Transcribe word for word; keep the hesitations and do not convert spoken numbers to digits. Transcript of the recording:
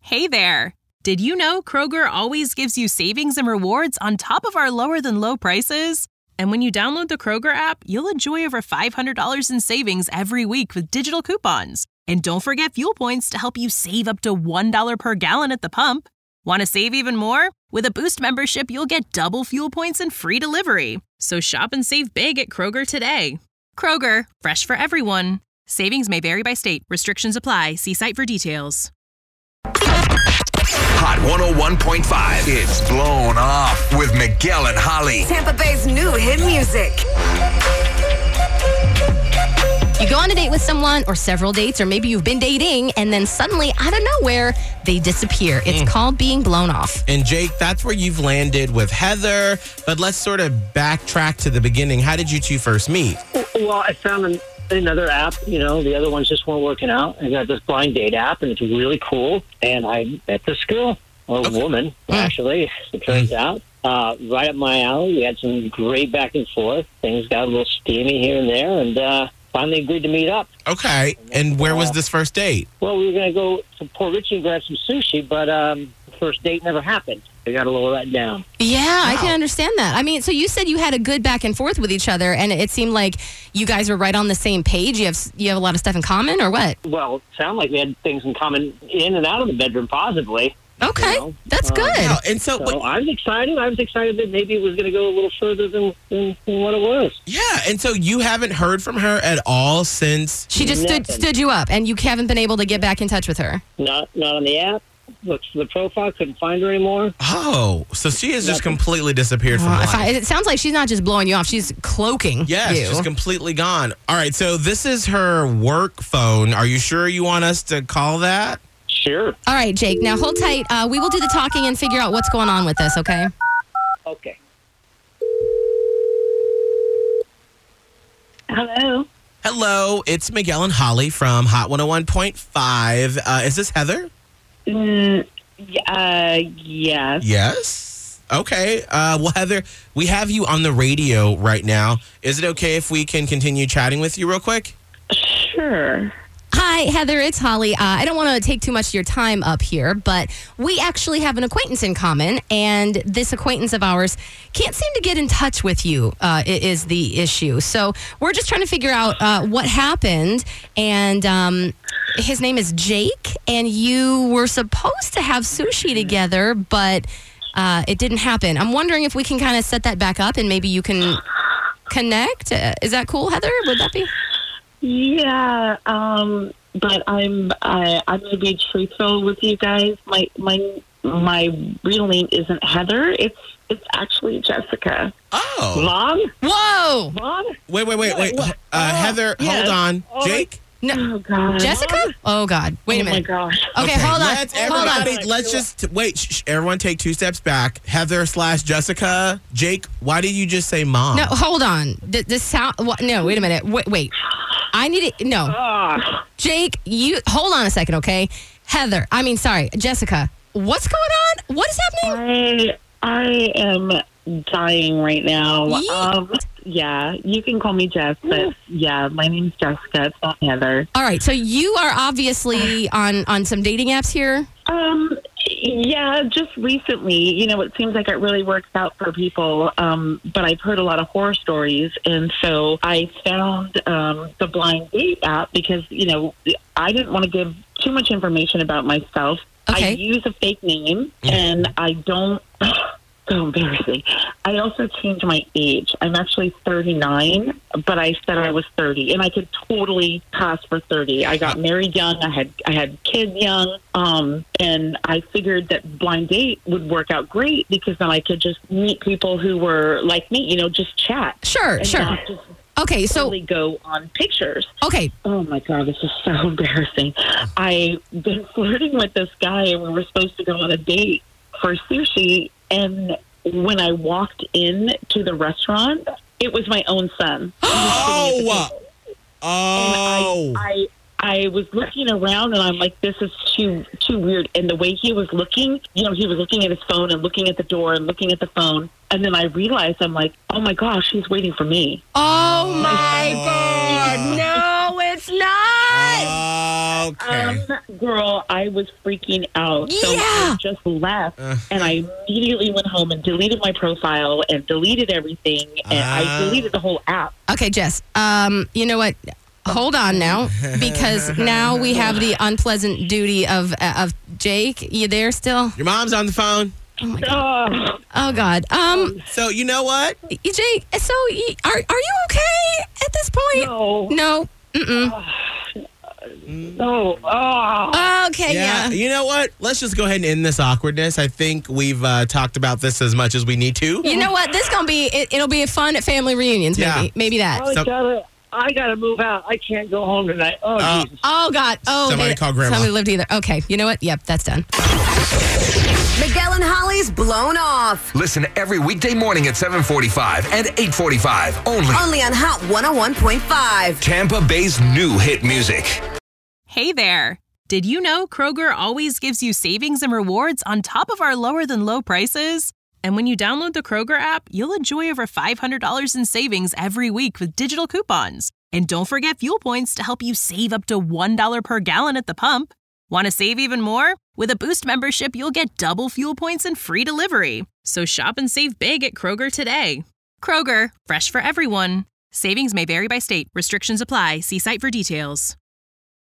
Hey there! Did you know Kroger always gives you savings and rewards on top of our lower-than-low prices? And when you download the Kroger app, you'll enjoy over five hundred dollars in savings every week with digital coupons. And don't forget fuel points to help you save up to one dollar per gallon at the pump. Want to save even more? With a Boost membership, you'll get double fuel points and free delivery. So shop and save big at Kroger today. Kroger, fresh for everyone. Savings may vary by state. Restrictions apply. See site for details. Hot one oh one point five. It's Blown Off with Miguel and Holly. Tampa Bay's new hit music. You go on a date with someone or several dates, or maybe you've been dating, and then suddenly, out of nowhere, they disappear. It's mm. called being blown off. And Jake, that's where you've landed with Heather. But let's sort of backtrack to the beginning. How did you two first meet? Well, I found an, another app. You know, the other ones just weren't working out. I got this blind date app, and it's really cool. And I met this girl, or okay. woman, mm. actually, it turns mm. out. Uh, right up my alley. We had some great back and forth. Things got a little steamy here and there, and uh, finally agreed to meet up. Okay. And where was this first date? Well, we were going to go to Port Richey and grab some sushi, but um, the first date never happened. I got to lower that down. Yeah, wow. I can understand that. I mean, so you said you had a good back and forth with each other, and it seemed like you guys were right on the same page. You have you have a lot of stuff in common, or what? Well, it sounded like we had things in common in and out of the bedroom, possibly. Okay, you know? that's good. Uh, and so, so I was excited. I was excited that maybe it was going to go a little further than, than, than what it was. Yeah, and so you haven't heard from her at all since... She just stood, stood you up, and you haven't been able to get back in touch with her? Not not on the app. Looked for the profile, couldn't find her anymore. Oh, so she has just completely disappeared from uh, life. I, it sounds like she's not just blowing you off, she's cloaking yes, you. she's completely gone. All right, so this is her work phone. Are you sure you want us to call that? Sure. All right, Jake. Now hold tight. Uh, we will do the talking and figure out what's going on with this, okay? Okay. Hello. Hello, it's Miguel and Holly from Hot one oh one point five. Uh, is this Heather? Mm, uh, yes. Yes? Okay. Uh, well, Heather, we have you on the radio right now. Is it okay if we can continue chatting with you real quick? Sure. Hi, Heather. It's Holly. Uh, I don't want to take too much of your time up here, but we actually have an acquaintance in common, and this acquaintance of ours can't seem to get in touch with you, uh, is the issue. So we're just trying to figure out uh, what happened, and um, his name is Jake, and you were supposed to have sushi together, but uh, it didn't happen. I'm wondering if we can kind of set that back up, and maybe you can connect. Uh, is that cool, Heather? Would that be? Yeah, um, but I'm I, I'm gonna be truthful with you guys. My my my real name isn't Heather. It's it's actually Jessica. Oh, Mom? Whoa! Mom? Wait, wait, wait, wait. Uh, Oh, Heather, yes. hold on. Oh, Jake? No, Oh God, Jessica? Oh God! Wait oh a minute. my gosh. Okay, hold on. Let's hold everybody, on. let's just wait. Shh, shh, everyone, take two steps back. Heather slash Jessica. Jake, why did you just say mom? No, hold on. The, the sound. What, no, wait a minute. Wait, wait. I need it. No, Ah. Jake. You hold on a second, okay? Heather. I mean, sorry, Jessica. What's going on? What is happening? I I am dying right now. Yeet. Um, yeah, you can call me Jess, but yeah, my name's Jessica. It's not Heather. All right. So you are obviously on on some dating apps here. Um, yeah, just recently, you know, it seems like it really works out for people. Um, but I've heard a lot of horror stories. And so I found um, the Blind Date app because, you know, I didn't want to give too much information about myself. Okay. I use a fake name and I don't. So embarrassing. I also changed my age. I'm actually thirty-nine, but I said I was thirty, and I could totally pass for thirty. I got married young. I had I had kids young, um, and I figured that Blind Date would work out great because then I could just meet people who were like me. You know, just chat. Sure, and sure. not just Okay, so totally go on pictures. okay. Oh my God, this is so embarrassing. I've been flirting with this guy, and we were supposed to go on a date for sushi. And when I walked in to the restaurant, it was my own son. Oh, oh! I, I I was looking around, and I'm like, "This is too too weird." And the way he was looking, you know, he was looking at his phone and looking at the door and looking at the phone. And then I realized, I'm like, "Oh my gosh, he's waiting for me." Oh my God! No, it's not. Oh, Okay. Um, girl, I was freaking out. So Yeah. I just left, Uh. and I immediately went home and deleted my profile and deleted everything, and Ah. I deleted the whole app. Okay, Jess. Um, you know what? Hold on now, because now we have the unpleasant duty of uh, of Jake. You there still? Your mom's on the phone. Oh, Oh God. Um, So you know what? Jake. So y- are are you okay at this point? no. No. Mm-mm. No. Oh. Okay. Yeah. You know what? Let's just go ahead and end this awkwardness. I think we've uh, talked about this as much as we need to. You know what? This gonna be. It, it'll be a fun at family reunions. Maybe. Yeah. Maybe that. I So- gotta, I gotta move out. I can't go home tonight. Oh, Uh, Jesus. Oh God. Oh. Somebody they- call Grandma. Somebody lived either. Okay. You know what? Yep. That's done. Miguel and Holly's Blown Off. Listen every weekday morning at seven forty-five and eight forty-five only. Only on Hot one oh one point five. Tampa Bay's new hit music. Hey there! Did you know Kroger always gives you savings and rewards on top of our lower than low prices? And when you download the Kroger app, you'll enjoy over five hundred dollars in savings every week with digital coupons. And don't forget fuel points to help you save up to one dollar per gallon at the pump. Want to save even more? With a Boost membership, you'll get double fuel points and free delivery. So shop and save big at Kroger today. Kroger, fresh for everyone. Savings may vary by state. Restrictions apply. See site for details.